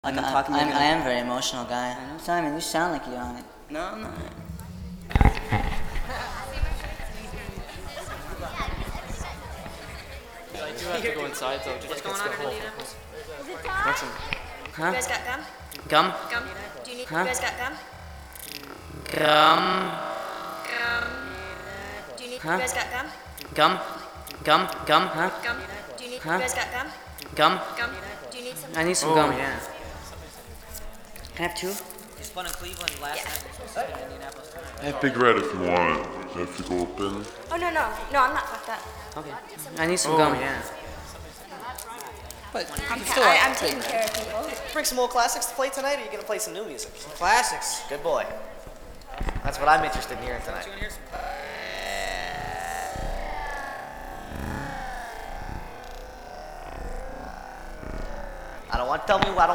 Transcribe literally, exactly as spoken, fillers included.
Like I'm I'm, talking I'm, like I a- am a very emotional guy. I know, Simon, you sound like you're on it. No, I'm not. I do have to go inside though. Just What's going on, Emily and Apples? What's in- You Huh? guys got gum? Gum? Gum? Do you need? Huh? You guys got gum? Gum? Gum. Do you need? Huh? You guys got gum? Gum? Gum? Gum? Huh? Gum. Do you need? Huh? You guys got gum? Gum? Gum. Do you need some? I need some Oh, gum. yeah. Can I have two? You spun in Cleveland last Yeah. night. You're supposed to spin in Indianapolis tonight. I have Big Red if you want it. I have to go up in. Oh no no no! I'm not fucked up. Okay. I need some Oh, gum. yeah. But you I'm, can ca- still I, I'm taking care of people. bring some old classics to play tonight, or are you gonna play some new music? Classics. Good boy. That's what I'm interested in hearing tonight. I don't want to tell me. I don't.